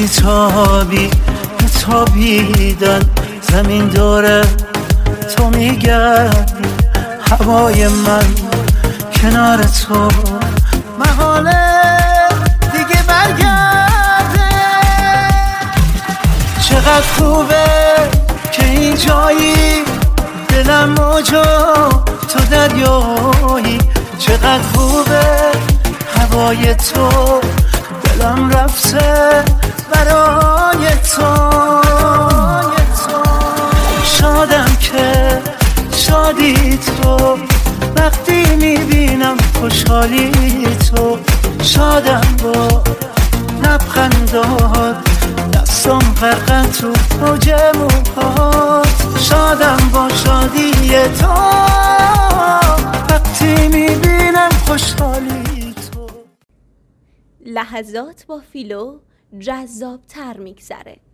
بیتابی تابیدن زمین داره تو میگردی هوای من کنار تو محاله دیگه برگرده چقدر خوبه که این جایی دلم موجا تو دریایی چقدر خوبه هوای تو دلم رفته برای تو شادم که شادی تو وقتی میبینم خوشحالی تو شادم با لبخندات دستم غرقه تو اوج موهات شادم با شادی تو وقتی میبینم خوشحالی تو لحظات با فیلو جذاب تر میگذره.